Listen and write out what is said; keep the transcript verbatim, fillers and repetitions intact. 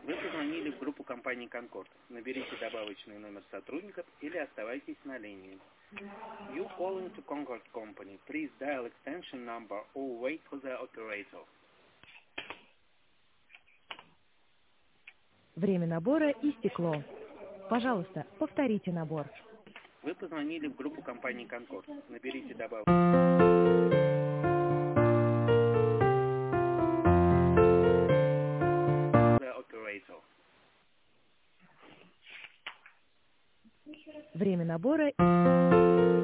Вы позвонили в группу компании «Конкорд». Наберите добавочный номер сотрудников или оставайтесь на линии. You calling to Concord Company. Please dial extension number or wait for the operator. Время набора истекло. Пожалуйста, повторите набор. Вы позвонили в группу компании «Конкорд». Наберите добавочный... Время набора